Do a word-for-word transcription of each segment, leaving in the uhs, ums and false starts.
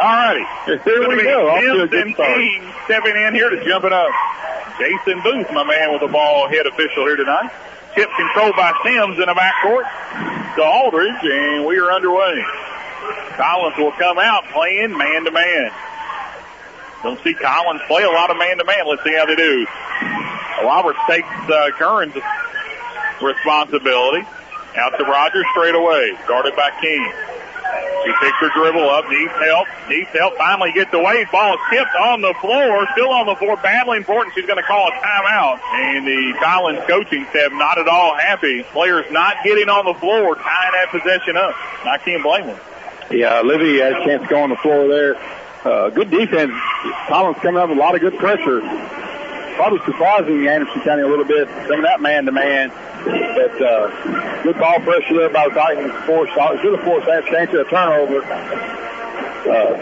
righty. Here we go. Sims and King stepping in here to jump it up. Jason Booth, my man, with the ball head official here tonight. Tip controlled by Sims in the backcourt to Aldridge, and we are underway. Collins will come out playing man-to-man. Don't see Collins play a lot of man-to-man. Let's see how they do. Roberts takes uh, Curran's responsibility. Out to Rogers straight away. Guarded by King. She takes her dribble up. Needs help. Needs help. Finally gets away. Ball tipped on the floor. Still on the floor. Badly important. She's going to call a timeout. And the Collins coaching staff not at all happy. Players not getting on the floor, tying that possession up. I can't blame them. Yeah, Livy had a chance to go on the floor there. Uh, good defense. Collins coming up with a lot of good pressure. Probably surprising Anderson County a little bit. Some of that man-to-man. But uh, good ball pressure there by the Titans. Forced, should have forced that chance of a turnover. Uh,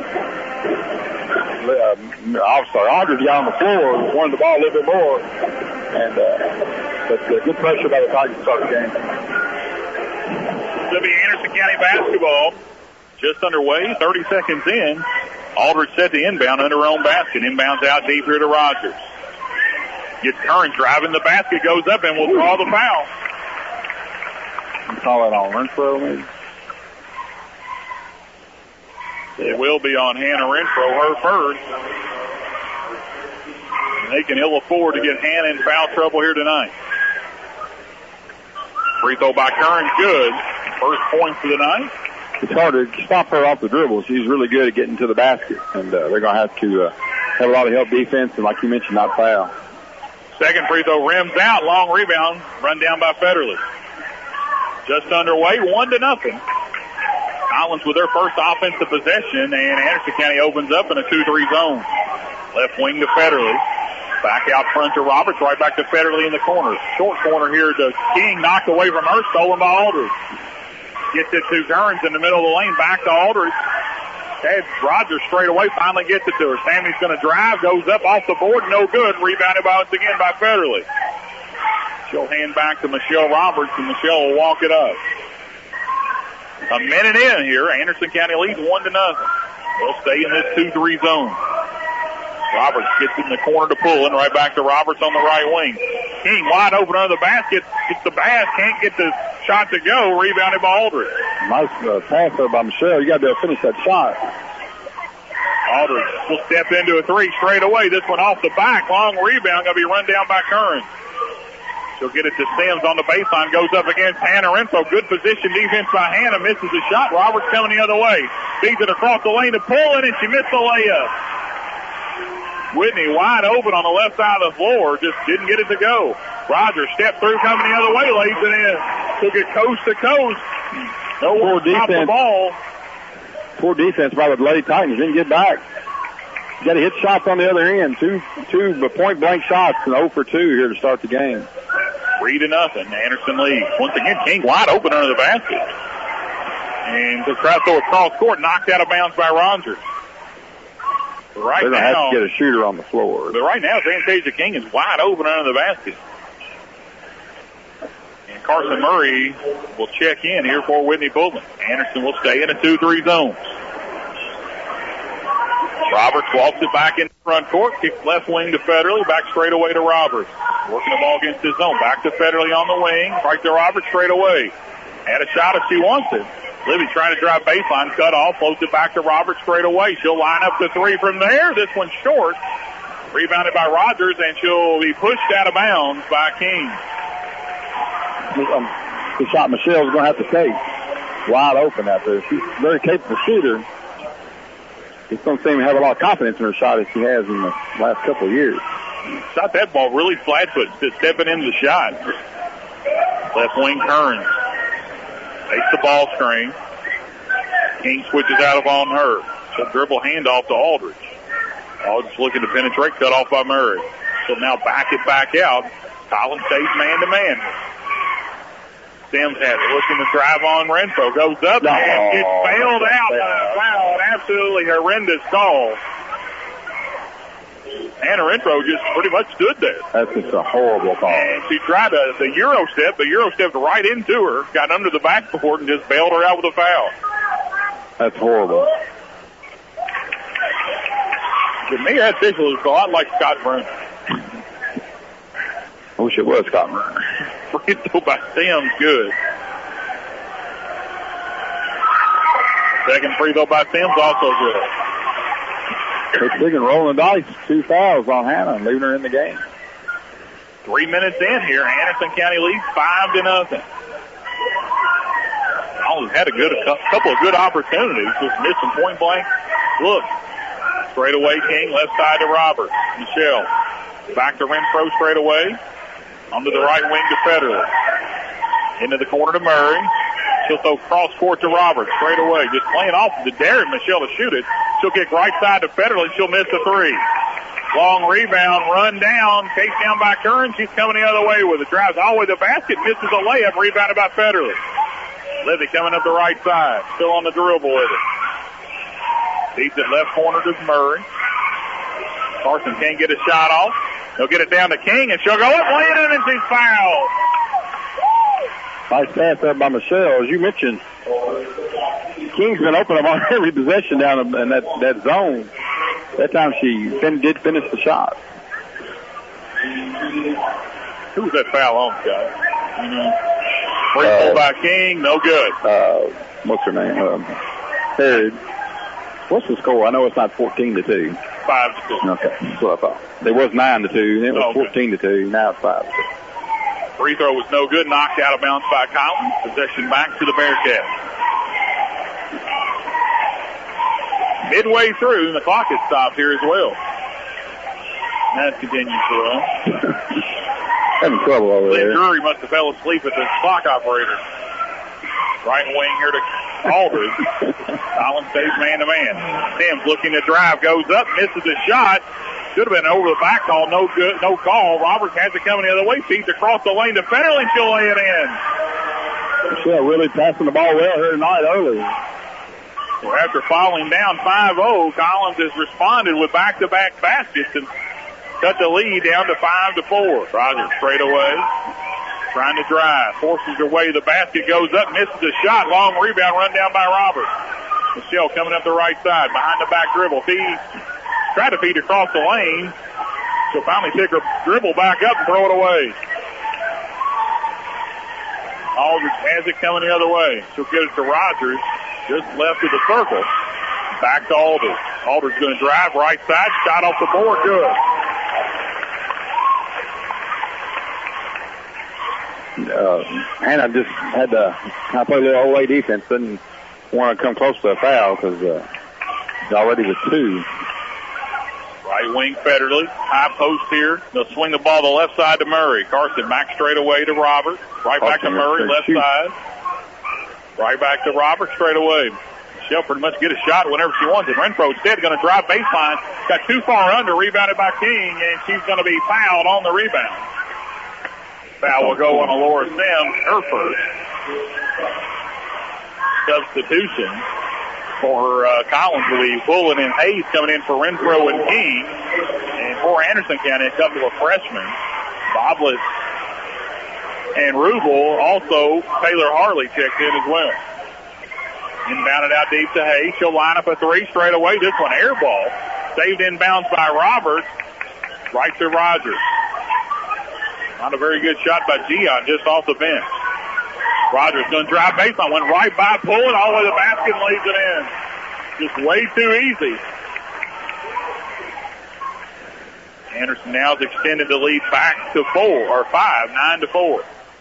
uh, sorry, Aldridge got on the floor, wanted the ball a little bit more. And uh, but uh, good pressure by the Titans to start the game. It'll be Anderson County basketball. Just underway, thirty seconds in. Aldridge set the inbound under her own basket. Inbounds out deep here to Rogers. Gets Curran driving the basket, goes up and will draw the foul. You call it on Renfro, maybe? It will be on Hannah Renfro, her first. And they can ill afford to get Hannah in foul trouble here tonight. Free throw by Curran, good. First point for the night. It's hard to stop her off the dribble. She's really good at getting to the basket, and uh, they're going to have to uh, have a lot of help defense, and like you mentioned, not foul. Second free throw rims out, long rebound, run down by Federley. Just underway, one to nothing. Collins with their first offensive possession, and Anderson County opens up in a two three zone. Left wing to Federley. Back out front to Roberts, right back to Federley in the corner. Short corner here to King, knocked away from her, stolen by Aldridge. Gets it to Kearns in the middle of the lane, back to Aldridge. Ted Rogers straight away, finally gets it to her. Sammy's going to drive, goes up off the board, no good. Rebounded once again by Federley. She'll hand back to Michelle Roberts, and Michelle will walk it up. A minute in here, Anderson County leads one to nothing. They'll stay in this two three zone. Roberts gets in the corner to Pullen, right back to Roberts on the right wing. King wide open under the basket, gets the pass, can't get the shot to go, rebounded by Aldridge. Nice uh, pass there by Michelle. You got to be able to finish that shot. Aldridge will step into a three straight away. This one off the back, long rebound, going to be run down by Curran. She'll get it to Sims on the baseline, goes up against Hannah Renfro. Good position defense by Hannah, misses the shot. Roberts coming the other way. Feeds it across the lane to Pullen, and she missed the layup. Whitney wide open on the left side of the floor, just didn't get it to go. Rogers stepped through, coming the other way, lays it in. Took it coast to coast. No one stopped the ball. Poor defense by the Lady Titans, didn't get back. You got to hit shots on the other end. Two, two point blank shots, and zero for two here to start the game. Three to nothing. Anderson leads. Once again, King wide open under the basket. And the crowd throw across court, knocked out of bounds by Rogers. Right They're going to now, have to get a shooter on the floor. But right now, Fantasia King is wide open under the basket. And Carson Murray will check in here for Whitney Pullman. Anderson will stay in a two three zone. Roberts walks it back in front court, kicks left wing to Federley, back straight away to Roberts. Working the ball against his zone. Back to Federley on the wing, right to Roberts straight away. Had a shot if she wants it. Libby trying to drive baseline, cut off, floats it back to Roberts straight away. She'll line up the three from there. This one's short. Rebounded by Rogers, and she'll be pushed out of bounds by King. Um, the shot Michelle's going to have to take. Wide open out there. She's a very capable shooter. Just don't seem to have a lot of confidence in her shot as she has in the last couple of years. Shot that ball really flat-foot, just stepping into the shot. Left wing turns. Takes the ball screen. King switches out of on her. She'll dribble handoff to Aldridge. Aldridge looking to penetrate, cut off by Murray. She'll now back it back out. Collins stays man-to-man. Sims has it, looking to drive on Renfro. Goes up no. and gets bailed out. Wow, an absolutely horrendous call. Hannah Renfro just pretty much stood there. That's just a horrible call. And she tried a, the Euro step, but Euro stepped right into her, got under the backboard, and just bailed her out with a foul. That's horrible. To me, that official looks a lot like Scott Bruner. I wish it was Scott Bruner. Free throw by Sims, good. Second free throw by Sims, also good. Coach Biggin rolling the dice. Two fouls on Hannah and leaving her in the game. Three minutes in here. Anderson County leads five to nothing. Always had a good, a couple of good opportunities. Just missing point blank. Look. Straight away, King. Left side to Roberts. Michelle. Back to Renfro straight away. Onto the right wing to Federer. Into the corner to Murray. She'll throw cross court to Roberts straight away. Just playing off to Darren Michelle to shoot it. She'll kick right side to Federer. She'll miss the three. Long rebound, run down. Chased down by Curran. She's coming the other way with it. Drives all the way to the basket. Misses a layup. Rebounded by Federer. Livy coming up the right side. Still on the dribble with it. Feeds it left corner to Murray. Carson can't get a shot off. He'll get it down to King, and she'll go up, lay it in, and she's fouled. Nice pass there by Michelle. As you mentioned, King's been open on every possession down in that, that zone. That time she fin- did finish the shot. Who was that foul on, guys? Mm-hmm. Free throw uh, by King, no good. Uh, what's her name? Um, Harrod. What's the score? I know it's not fourteen to two. Five to two. Okay, that's what I thought. There was nine to two. It was okay. fourteen to two. Now it's five to two. Free throw was no good. Knocked out of bounds by Collins. Possession back to the Bearcats. Midway through, and the clock has stopped here as well. That continues to run. Having trouble over Lynn there. Drury must have fell asleep at the clock operator. Right wing here to Aldridge. Collins stays man-to-man. Sims looking to drive, goes up, misses a shot. Should have been over the back call, no good, no call. Roberts has it coming the other way, feeds across the lane to Federer, and she'll lay it in. Michelle really passing the ball well here tonight early. Well, after falling down five oh, Collins has responded with back-to-back baskets and cut the lead down to five to four. Rogers straight away. Trying to drive. Forces her way to the basket. Goes up. Misses a shot. Long rebound. Run down by Roberts. Michelle coming up the right side. Behind the back dribble. Feeds. Try to feed across the lane. She'll finally pick her dribble back up and throw it away. Aldridge has it coming the other way. She'll get it to Rogers. Just left of the circle. Back to Aldridge. Aldridge going to drive. Right side. Shot off the board. Good. Uh, Hannah just had to kind of play a little old way defense. Didn't want to come close to a foul because uh, it's already with two. Right wing Federley. High post here. They'll swing the ball to the left side to Murray. Carson back straight away to Roberts. Right back to Murray, left side. Right back to Roberts straight away. She'll pretty much get a shot whenever she wants it. Renfro instead going to drive baseline. Got too far under, rebounded by King, and she's going to be fouled on the rebound. Foul will go on Laura Sims, her first. Substitution for uh, Collins will be Bullen and Hayes coming in for Renfro and King. And for Anderson County, a couple of freshmen. Boblet and Rubel. Also, Taylor Harley checked in as well. Inbounded out deep to Hayes. She'll line up a three straight away. This one air ball. Saved inbounds by Roberts. Right to Rogers. Not a very good shot by Gion, just off the bench. Rogers going to drive baseline. Went right by, pull it all the way to the basket and lays it in. Just way too easy. Anderson now has extended the lead back to four, or five, nine to four.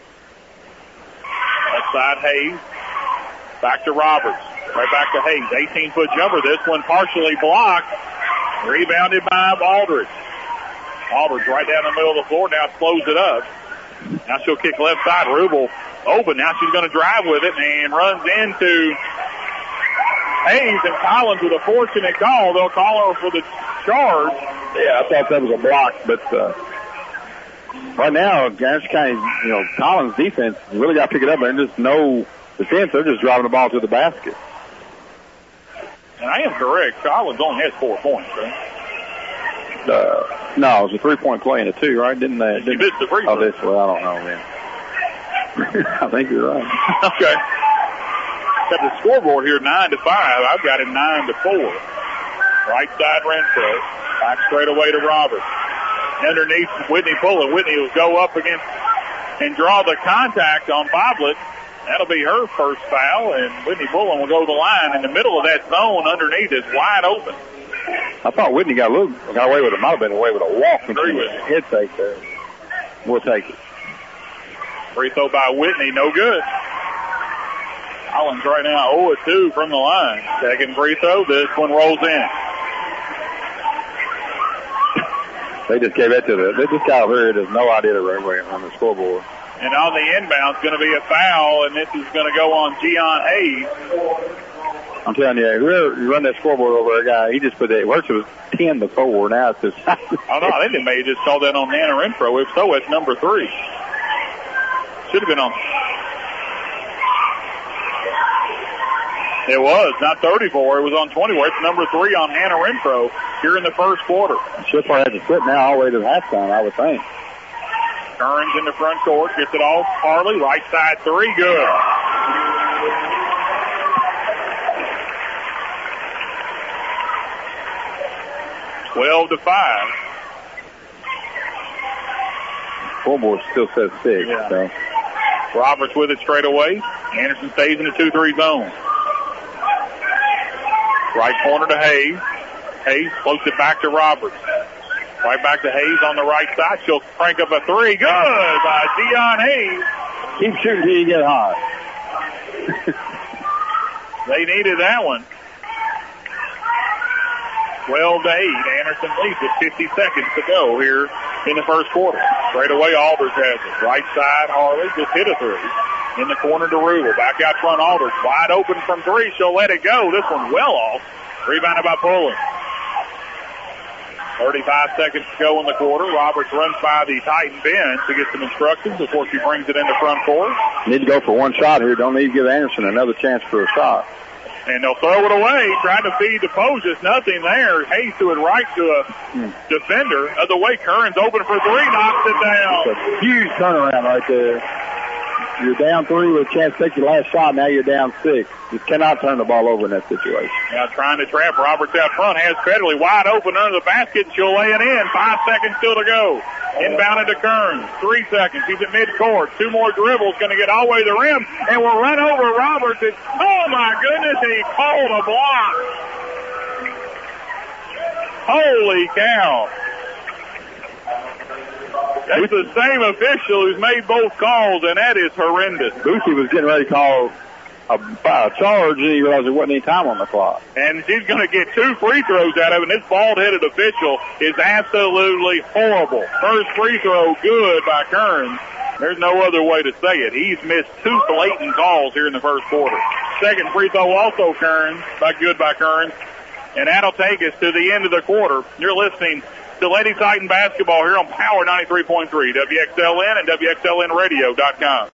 Left side Hayes. Back to Roberts. Right back to Hayes. eighteen-foot jumper. This one partially blocked. Rebounded by Aldridge. Aldridge right down the middle of the floor. Now slows it up. Now she'll kick left side. Rubel open. Now she's going to drive with it and runs into Hayes and Collins with a fortunate call. They'll call her for the charge. Yeah, I thought that was a block, but uh, right now, Anderson County, you know, Collins' defense really got to pick it up. There's just no defense. They're just driving the ball to the basket. And I am correct. Collins only has four points, right? Uh, no, it was a three-point play and a two, right? Didn't they? Didn't, you missed the free throw. Oh, this, well, I don't know, man. I think you're right. Okay. Got the scoreboard here, nine to five. I've got it nine to four. Right side Renfro. Back straight away to Roberts. Underneath Whitney Pullen. Whitney will go up against and draw the contact on Boblet. That'll be her first foul, and Whitney Pullen will go to the line. In the middle of that zone underneath is wide open. I thought Whitney got a little, got away with it. Might have been away with a walk and a head fake there. We'll take it. Free throw by Whitney, no good. Collins right now oh for two from the line. Second free throw, this one rolls in. They just gave it to the, they just got over here. There's no idea the right way on the scoreboard. And on the inbound, it's going to be a foul, and this is going to go on Gian Hayes. I'm telling you, whoever you run that scoreboard over a guy, he just put that, works it was ten to four, now it's just. Oh, no, I think they may have just called that on Hannah Renfro. If so, it's number three. Should have been on. It was, not thirty-four. It was on twenty-four. It's number three on Hannah Renfro here in the first quarter. She'll probably have to sit now all the way to the halftime, I would think. Kearns in the front court, gets it off. Harley, right side three, good. twelve to five. Scoreboard still says six. Yeah. So. Roberts with it straight away. Anderson stays in the two three zone. Right corner to Hayes. Hayes floats it back to Roberts. Right back to Hayes on the right side. She'll crank up a three. Good by Dion Hayes. Keep shooting till you get hot. They needed that one. twelve to eight. Anderson leads with fifty seconds to go here in the first quarter. Straight away, Aldridge has it. Right side, Harley just hit a three. In the corner to Rubel. Back out front, Aldridge. Wide open from three. She'll let it go. This one well off. Rebounded by Pullen. thirty-five seconds to go in the quarter. Roberts runs by the Titan bench to get some instructions before she brings it into front court. Need to go for one shot here. Don't need to give Anderson another chance for a shot. And they'll throw it away, trying to feed the post. Just nothing there. Hayes threw it right to a hmm. defender. Other way, Kearns open for three, knocks it down. It's a huge turnaround right there. You're down three with a chance to take your last shot. Now you're down six. You cannot turn the ball over in that situation. Now trying to trap Roberts out front. Has Federley wide open under the basket. She'll lay it in. Five seconds still to go. Inbounded to Kearns. Three seconds. He's at midcourt. Two more dribbles. Going to get all the way to the rim. And we'll run over Roberts. It's, oh, my goodness. He called a block. Holy cow. That's the same official who's made both calls, and that is horrendous. Boosie was getting ready to call a, a charge, and he realized there wasn't any time on the clock. And she's going to get two free throws out of it, and this bald-headed official is absolutely horrible. First free throw, good by Kearns. There's no other way to say it. He's missed two blatant calls here in the first quarter. Second free throw also Kearns, by good by Kearns. And that'll take us to the end of the quarter. You're listening to Lady Titan Basketball here on Power ninety-three point three, W X L N and W X L N radio dot com.